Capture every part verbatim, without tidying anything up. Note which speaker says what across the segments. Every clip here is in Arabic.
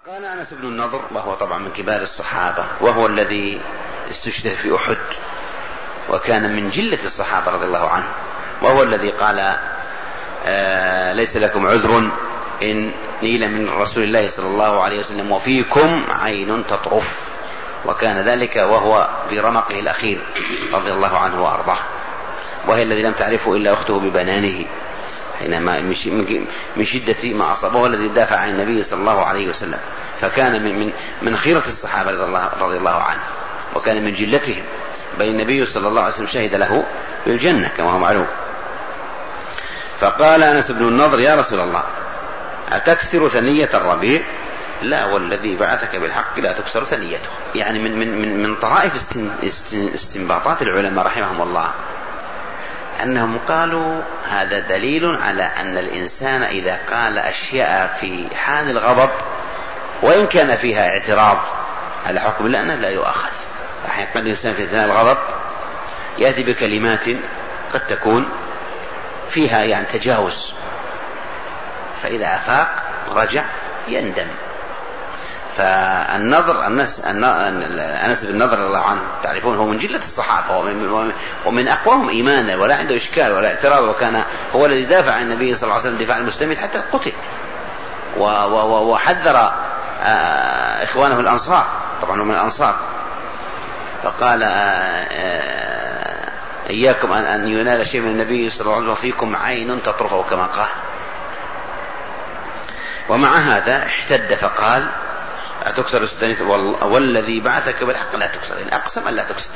Speaker 1: قال أنس بن النضر وهو طبعا من كبار الصحابة، وهو الذي استشهد في أحد وكان من جلة الصحابة رضي الله عنه، وهو الذي قال آه ليس لكم عذر إن نيل من رسول الله صلى الله عليه وسلم وفيكم عين تطرف، وكان ذلك وهو في رمقه الأخير رضي الله عنه وأرضاه، وهي الذي لم تعرفه إلا أخته ببنانه حينما من شدة ما أصابه، هو الذي دافع عن النبي صلى الله عليه وسلم، فكان من من من خيرة الصحابة رضي الله عنه، وكان من جلتهم، بل النبي صلى الله عليه وسلم شهد له بالجنة كما هو معلوم. فقال أنس بن النضر: يا رسول الله، أتكثر ثنية الربيع؟ لا، والذي بعثك بالحق لا تكسر ثنيته. يعني من من من, من طرائف استنباطات العلماء رحمهم الله أنهم قالوا هذا دليل على أن الإنسان إذا قال أشياء في حال الغضب وإن كان فيها اعتراض على حكم الله أنه لا يؤاخذ. أحيانا قد الإنسان في أثناء الغضب يأتي بكلمات قد تكون فيها يعني تجاوز، فإذا أفاق رجع يندم. فالنظر أنس, أنس بن النضر الله عنه تعرفون هو من جلة الصحابة ومن أقواهم إيمانا، ولا عنده إشكال ولا اعتراض، وكان هو الذي دافع عن النبي صلى الله عليه وسلم دفاع المستميت حتى قتل، وحذر إخوانه الأنصار، طبعا هم من الأنصار، فقال إياكم أن ينال شيء من النبي صلى الله عليه وسلم وفيكم عين تطرفه كما قال. ومع هذا احتد فقال: أتكسر الثنية؟ والذي بعثك بالحق لا تكسر، إن أقسم أن لا تكسر.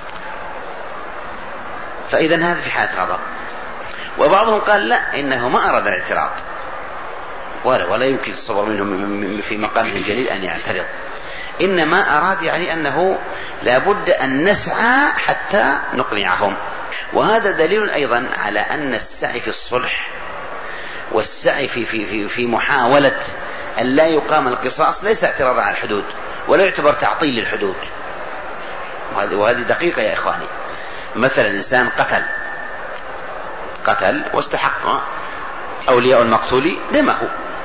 Speaker 1: فإذا هذا في حالة غضب. وبعضهم قال لا، إنه ما أراد الاعتراض، ولا, ولا يمكن تصور منهم في مقامه الجليل أن يعترض، إنما أراد يعني أنه لابد أن نسعى حتى نقنعهم. وهذا دليل أيضا على أن السعي في الصلح والسعي في, في, في, في محاولة أن لا يقام القصاص ليس اعتراضا على الحدود، ولا يعتبر تعطيل للحدود. وهذه دقيقة يا إخواني. مثلا إنسان قتل قتل واستحق أولياء المقتول دمه،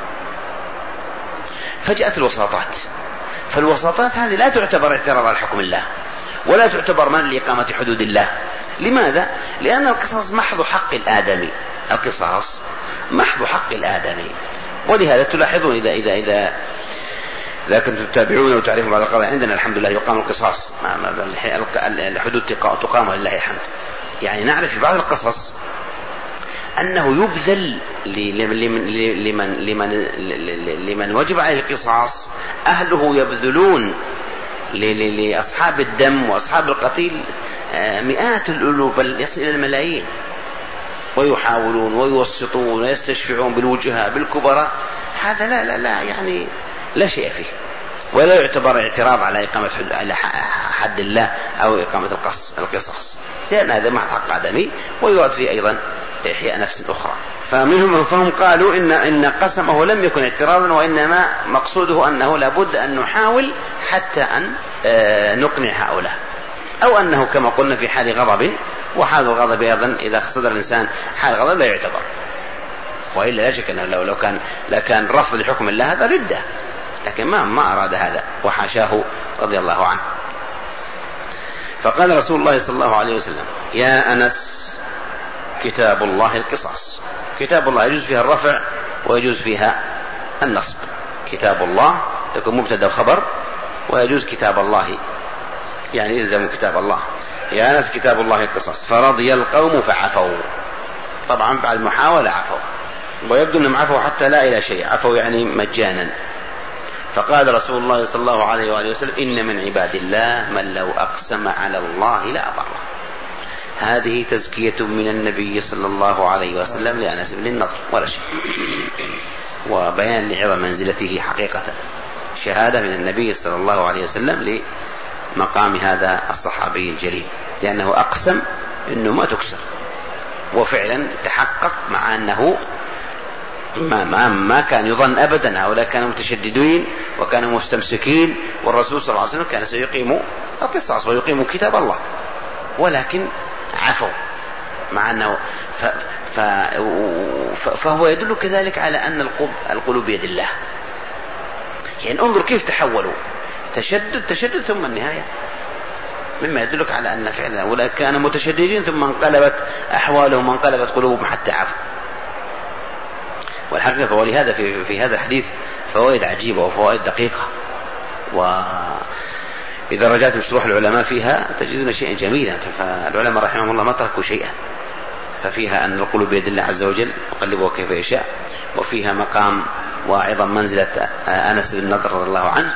Speaker 1: فجاءت الوساطات، فالوساطات هذه لا تعتبر اعتراض على حكم الله، ولا تعتبر من لإقامة حدود الله. لماذا؟ لأن القصاص محض حق الآدمي، القصاص محض حق الآدمي. ولهذا تلاحظون إذا إذا إذا إذا كنتم تتابعون وتعرفون بعض القضايا عندنا الحمد لله يقام القصاص، الحدود تقام ولله الحمد. يعني نعرف في بعض القصص أنه يبذل لمن لمن لمن وجب عليه القصاص، أهله يبذلون لأصحاب الدم وأصحاب القتيل مئات الألوف بل يصل إلى الملايين، ويحاولون ويوسطون ويستشفعون بالوجهاء بالكبراء. هذا لا لا لا يعني لا شيء فيه، ولا يعتبر اعتراض على إقامة على حد الله أو إقامة القصاص، لأن هذا محض حق آدمي، ويراد فيه أيضا إحياء نفس أخرى. فمنهم فهم قالوا إن إن قسمه لم يكن اعتراضا، وإنما مقصوده أنه لابد أن نحاول حتى أن نقنع هؤلاء، أو أنه كما قلنا في حال غضب، وحال الغضب أيضا إذا صدر الإنسان حال غضب لا يعتبر، وإلا لا شك أنه لو, لو كان لكان رفض لحكم الله هذا ردة، لكن ما ما أراد هذا وحاشاه رضي الله عنه. فقال رسول الله صلى الله عليه وسلم: يا أنس، كتاب الله القصاص. كتاب الله يجوز فيها الرفع ويجوز فيها النصب. كتاب الله تكون مبتدأ وخبر، ويجوز كتاب الله يعني يلزم كتاب الله. يا أنس، كتاب الله القصاص. فرضي القوم فعفوا، طبعا بعد محاولة عفوا، ويبدو أنهم عفوا حتى لا إلى شيء، عفوا يعني مجانا. فقال رسول الله صلى الله عليه وآله وسلم: إن من عباد الله من لو أقسم على الله لا أبره. هذه تزكية من النبي صلى الله عليه وسلم لأنس بن النضر ولا شيء، وبيان لعظم منزلته حقيقة، شهادة من النبي صلى الله عليه وسلم لمقام هذا الصحابي الجليل، لأنه أقسم أنه ما تكسر، وفعلا تحقق، مع أنه ما, ما, ما كان يظن أبدا، هؤلاء كانوا متشددين وكانوا مستمسكين، والرسول صلى الله عليه وسلم كان سيقيم القصاص ويقيم كتاب الله، ولكن عفوا، مع أنه ف ف فهو يدل كذلك على أن القلوب بيد الله. يعني انظر كيف تحولوا، تشدد تشدد ثم النهاية، مما يدلك على أن فعلا أولئك كانوا متشددين ثم انقلبت أحوالهم وانقلبت قلوبهم حتى عفوا. والحقيقة ولهذا في, في هذا الحديث فوائد عجيبة وفوائد دقيقة، وإذا رجعت شروح العلماء فيها تجدون شيئا جميلا. فالعلماء رحمهم الله ما تركوا شيئا، ففيها أن القلوب بيد الله عز وجل يقلبها كيف يشاء، وفيها مقام وعظم منزلة أنس بن نضر رضي الله عنه،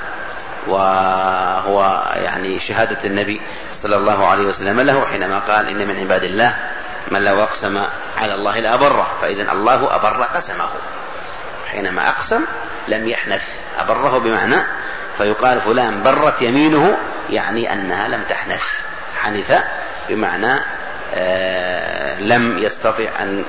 Speaker 1: وهو يعني شهادة النبي صلى الله عليه وسلم له حينما قال إن من عباد الله من لو أقسم على الله لأبره، فإذا الله أبر قسمه، حينما أقسم لم يحنث، أبره بمعنى فيقال فلان برت يمينه يعني أنها لم تحنث، حنث بمعنى آه لم يستطع أن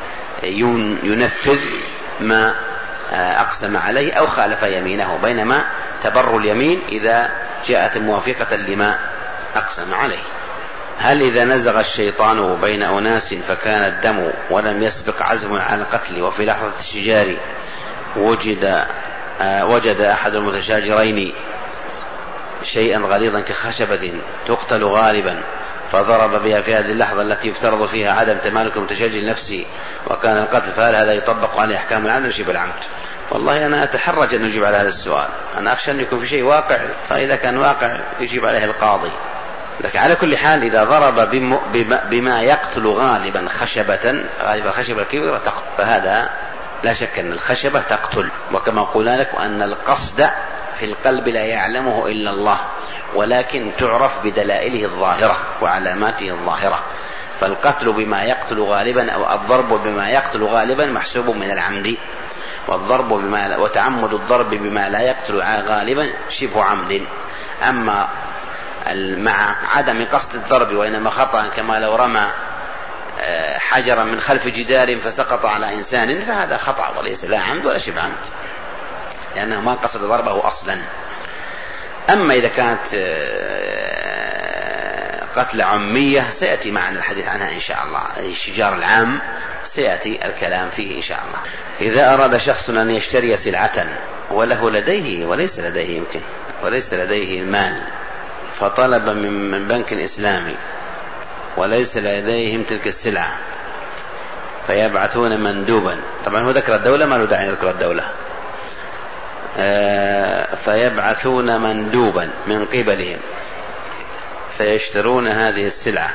Speaker 1: ينفذ ما آه أقسم عليه أو خالف يمينه، بينما تبر اليمين إذا جاءت موافقة لما أقسم عليه. هل إذا نزغ الشيطان بين أناس فكان الدم ولم يسبق عزم على القتل وفي لحظة الشجار وجد آه وجد أحد المتشاجرين شيئا غليظا كخشبة تقتل غالبا فضرب بها في هذه اللحظة التي يفترض فيها عدم تمالك المتشاجر نفسه وكان القتل، فهل هذا يطبق عليه أحكام العدل شبه العمد؟ والله أنا أتحرج أن أجيب على هذا السؤال، أنا أخشى أن يكون في شيء واقع، فإذا كان واقع يجيب عليه القاضي. لكن على كل حال إذا ضرب بما يقتل غالبا خشبة، غالبا الخشبة الكبيرة تقتل، فهذا لا شك أن الخشبة تقتل، وكما قلنا لك أن القصد في القلب لا يعلمه إلا الله، ولكن تعرف بدلائله الظاهرة وعلاماته الظاهرة. فالقتل بما يقتل غالبا أو الضرب بما يقتل غالبا محسوب من العمد، والضرب بما وتعمد الضرب بما لا يقتل غالبا شبه عمد. أما مع عدم قصد الضرب وإنما خطأ كما لو رمى حجرا من خلف جدار فسقط على إنسان فهذا خطأ وليس لا عمد ولا شبه عمد، لأنه ما قصد ضربه أصلا. أما إذا كانت قتل عمية سيأتي معنا الحديث عنها إن شاء الله، الشجار العام سيأتي الكلام فيه إن شاء الله. إذا أراد شخص أن يشتري سلعة وله لديه وليس لديه يمكن وليس لديه المال، فطلب من بنك إسلامي وليس لديهم تلك السلعة، فيبعثون مندوبا، طبعا هو ذكر الدولة ما له داعي يذكر الدولة، آه فيبعثون مندوبا من قبلهم فيشترون هذه السلعة،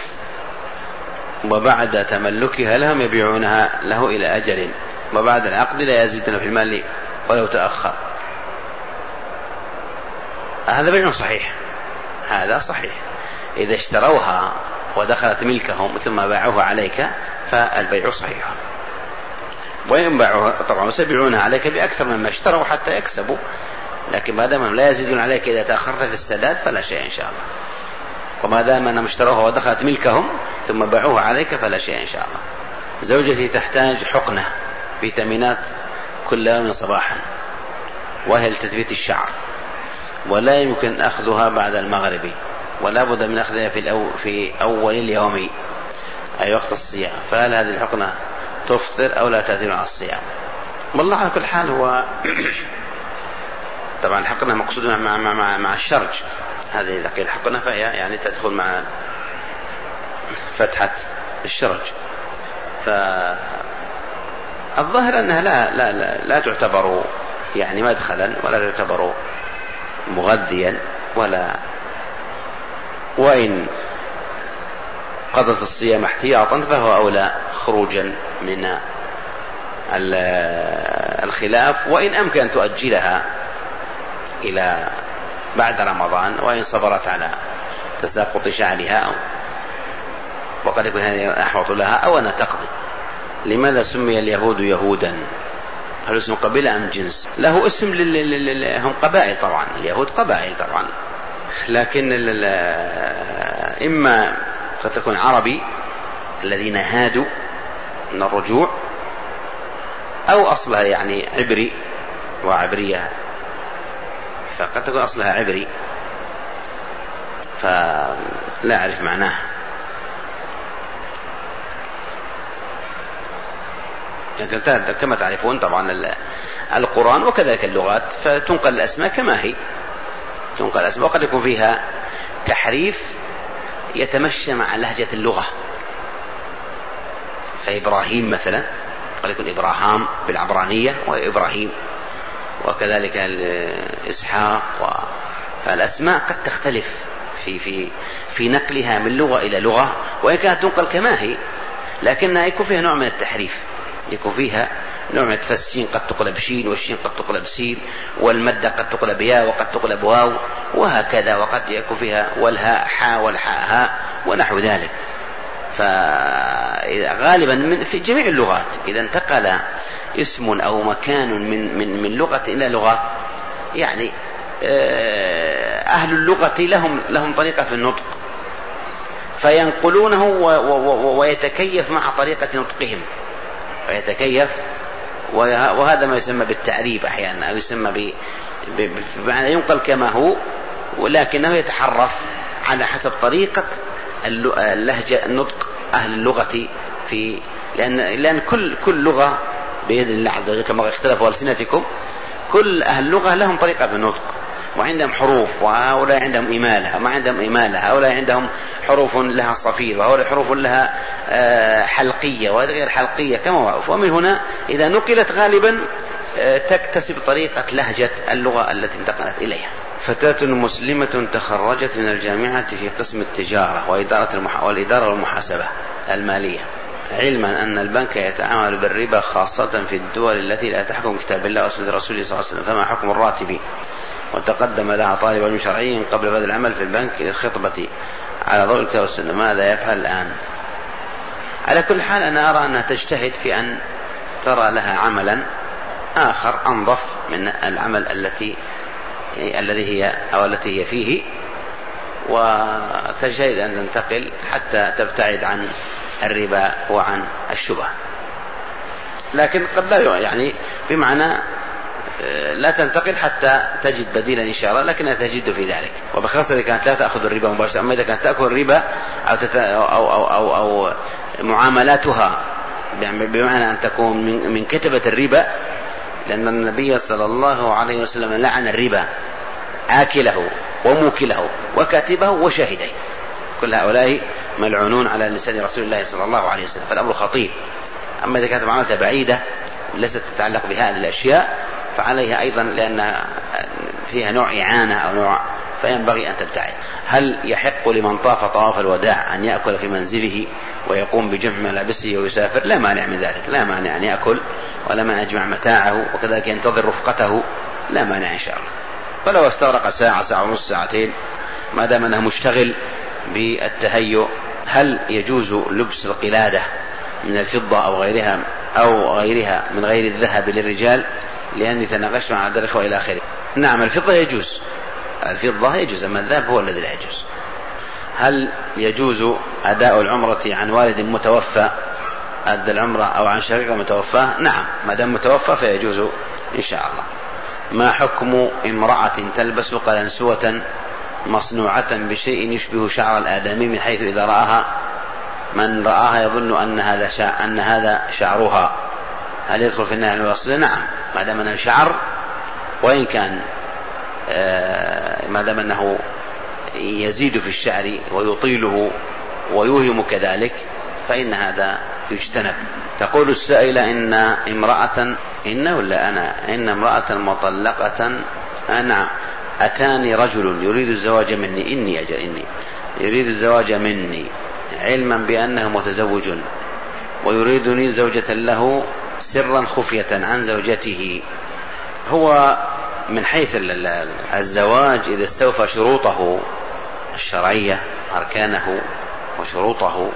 Speaker 1: وبعد تملكها لهم يبيعونها له إلى أجل، وبعد العقد لا يزيدون في المال ولو تأخر. هذا بيع صحيح، هذا صحيح. إذا اشتروها ودخلت ملكهم ثم باعوها عليك فالبيع صحيح، وإن باعوها طبعا سيبيعونها عليك بأكثر مما اشتروا حتى يكسبوا، لكن ما دام لا يزيدون عليك إذا تأخرت في السداد فلا شيء إن شاء الله، وما دام أنهم اشتروها ودخلت ملكهم ثم باعوها عليك فلا شيء إن شاء الله. زوجتي تحتاج حقنة فيتامينات كل يوم صباحا وهي لتثبيت الشعر، ولا يمكن أخذها بعد المغرب، ولا بد من أخذها في, الأو في أول اليوم أي وقت الصيام، فهل هذه الحقنة تفطر أو لا تأثير على الصيام؟ والله على كل حال هو طبعا الحقنة مقصودة مع, مع, مع, مع الشرج، هذه إذا قيل حقنة فهي يعني تدخل مع فتحة الشرج، فالظاهر أنها لا, لا, لا, لا تعتبر يعني مدخلا ولا تعتبر مغذيا، ولا وإن قضت الصيام احتياطا فهو أولى خروجا من الخلاف، وإن أمكن أن تؤجلها إلى بعد رمضان وإن صبرت على تساقط شعرها وقد يكون هذا أحوط لها أو أن تقضي. لماذا سمي اليهود يهودا؟ هل اسم قبيلة أم جنس؟ له اسم لل... هم قبائل طبعا، اليهود قبائل طبعا، لكن ال... إما قد تكون عربي الذين هادوا من الرجوع، أو أصلها يعني عبري وعبرية، فقد تكون أصلها عبري فلا أعرف معناه. لكن كما تعرفون طبعا القرآن وكذلك اللغات، فتنقل الأسماء كما هي، تنقل الأسماء، وقد يكون فيها تحريف يتمشى مع لهجة اللغة. فإبراهيم مثلا قد يكون إبراهام بالعبرانية وإبراهيم، وكذلك إسحاق، فالأسماء قد تختلف في في في نقلها من لغة إلى لغة، وإن كانت تنقل كما هي، لكنها يكون فيها نوع من التحريف، يكون فيها نوع من التفسين، قد تقلب شين والشين قد تقلب سين، والمدة قد تقلب ياء وقد تقلب واو، وهكذا، وقد يكون فيها والهاء حاء والحاء هاء ونحو ذلك. فغالبا في جميع اللغات إذا انتقل اسم أو مكان من من من لغة إلى لغة، يعني أهل اللغة لهم لهم طريقة في النطق فينقلونه ويتكيف مع طريقة نطقهم، ويتكيف، وهذا ما يسمى بالتعريب أحيانا، أو يسمى بمعنى ينقل كما هو، ولكنه يتحرف على حسب طريقة اللهجة النطق أهل اللغة في لأن لأن كل كل لغة بإذن الله عز وجل كما اختلفوا ألسنتكم، كل أهل اللغة لهم طريقة في النطق، وعندهم حروف، وهؤلاء عندهم إمالة، وما عندهم إمالة، هؤلاء عندهم حروف لها صفير، وهؤلاء حروف لها حلقية وهذه غير حلقية كما معروف. ومن هنا إذا نقلت غالبا تكتسب طريقة لهجة اللغة التي انتقلت إليها. فتاة مسلمة تخرجت من الجامعة في قسم التجارة وإدارة المح... والإدارة والمحاسبة المالية، علما أن البنك يتعامل بالربا خاصة في الدول التي لا تحكم كتاب الله وسنة رسوله صلى الله عليه وسلم، فما حكم الراتب؟ وتقدم لها طالب علم شرعي قبل بدء العمل في البنك للخطبة على ضوء الكتاب والسنة، ماذا يفعل الآن؟ على كل حال أنا أرى أنها تجتهد في أن ترى لها عملا آخر أنظف من العمل التي الذي هي أو التي هي فيه، وتجتهد أن تنتقل حتى تبتعد عن الربا وعن الشبهة، لكن قد لا يعني بمعنى لا تنتقل حتى تجد بديلا إن شاء الله، لكنها تجد في ذلك، وبخاصة إذا كانت لا تأخذ الربا مباشرة. أما إذا كانت تأكل الربا أو, تت... أو, أو, أو, أو معاملاتها بمعنى أن تكون من, من كتبة الربا، لأن النبي صلى الله عليه وسلم لعن الربا آكله وموكله وكاتبه وشاهديه، كل هؤلاء ملعونون على لسان رسول الله صلى الله عليه وسلم، فالأمر خطير. أما إذا كانت معاملتها بعيدة ليست تتعلق بهذه الأشياء فعليها أيضا، لأن فيها نوع إعانة أو نوع، فينبغي أن تبتعد. هل يحق لمن طاف طواف الوداع أن يأكل في منزله ويقوم بجمع ملابسه ويسافر؟ لا مانع من ذلك، لا مانع أن يأكل ولا مانع يجمع متاعه، وكذلك ينتظر رفقته، لا مانع إن شاء الله. ولو استغرق ساعة ساعة ونص ساعتين ما دام أنه مشتغل بالتهيؤ. هل يجوز لبس القلادة من الفضة أو غيرها أو غيرها من غير الذهب للرجال؟ لأني تناقشت مع هذا الإخوة إلى آخره. نعم الفضة يجوز، الفضة يجوز، أما الذهب هو الذي لا يجوز. هل يجوز أداء العمرة عن والد متوفى أدى العمرة أو عن شريك متوفى؟ نعم ما دام متوفى فيجوز إن شاء الله. ما حكم امرأة تلبس قلنسوة مصنوعة بشيء يشبه شعر الآدمي، من حيث إذا رآها من رآها يظن أن هذا شع... أن هذا شعرها، هل يدخل في النهي عن الوصل؟ نعم ما دام أنه شعر، وإن كان آه ما دام أنه يزيد في الشعر ويطيله ويوهم كذلك فإن هذا يجتنب. تقول السائلة إن امرأة إن ولا أنا إن امرأة مطلقة أنا أتاني رجل يريد الزواج مني إني أجل إني يريد الزواج مني علما بأنه متزوج ويريدني زوجة له سرا خفية عن زوجته. هو من حيث الزواج إذا استوفى شروطه الشرعية أركانه وشروطه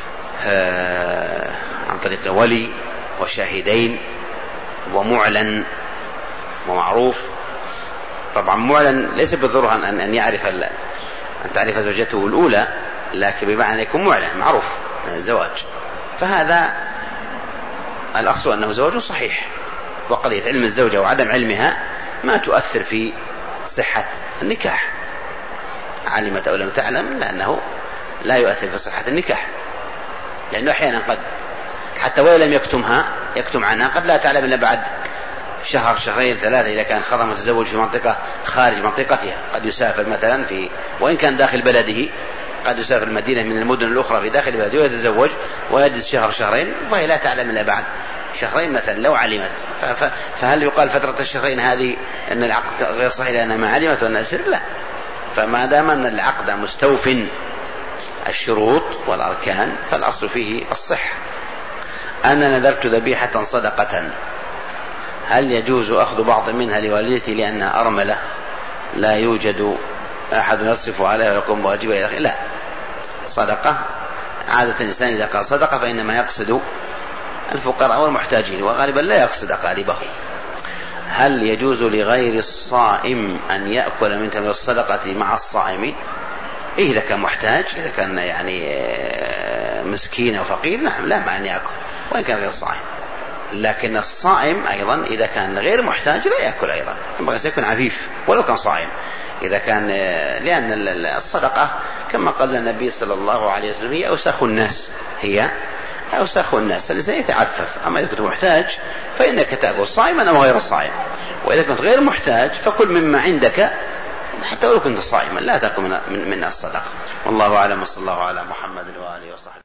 Speaker 1: عن طريق ولي وشاهدين ومعلن ومعروف. طبعا معلن ليس بالضرورة أن أن يعرف أن تعرف زوجته الأولى، لكن بمعنى يكون معلن معروف الزواج، فهذا الأصل أنه زواج صحيح. وقضية علم الزوجة وعدم علمها ما تؤثر في صحة النكاح، علمت أو لم تعلم لأنه لا يؤثر في صحة النكاح، لأنه أحيانا قد حتى ولو لم يكتمها يكتم عنها قد لا تعلم إلا بعد شهر شهرين ثلاثة إذا كان خضر متزوج في منطقة خارج منطقتها، قد يسافر مثلا في وإن كان داخل بلده، قد يسافر المدينة من المدن الأخرى في داخل بلده ويتزوج ويجلس شهر شهرين وهي لا تعلم إلا بعد شهرين مثلا لو علمت. فهل يقال فترة الشهرين هذه أن العقد غير صحيح لأنها ما علمت وأنها سر؟ لا. فما دام أن العقد مستوف الشروط والأركان فالأصل فيه الصحة. أنا نذرت ذبيحة صدقة، هل يجوز أخذ بعض منها لوالدتي لأنها أرملة لا يوجد أحد يصرف عليها ويقوم بواجبها إلى آخره؟ لا، صدقة عادة الإنسان إذا قال صدقة فإنما يقصد الفقراء والمحتاجين وغالبا لا يقصد أقاربه. هل يجوز لغير الصائم أن يأكل من تمر الصدقة مع الصائم؟ إيه إذا كان محتاج، إذا كان يعني مسكين أو فقير نعم لا معنى يأكل وإن كان غير صائم. لكن الصائم أيضا إذا كان غير محتاج لا يأكل أيضا، ينبغي أن يكون عفيف ولو كان صائم إذا كان، لأن الصدقة كما قال النبي صلى الله عليه وسلم هي أوساخ الناس، هي أوساخ الناس، فالإنسان يتعفف. أما إذا كنت محتاج فإنك تأكل صائما أو غير الصائم، وإذا كنت غير محتاج فكل مما عندك حتى ولو كنت صائما لا تأكل من, من الصدقة. والله أعلم، وصلى الله على محمد وآله وصحبه.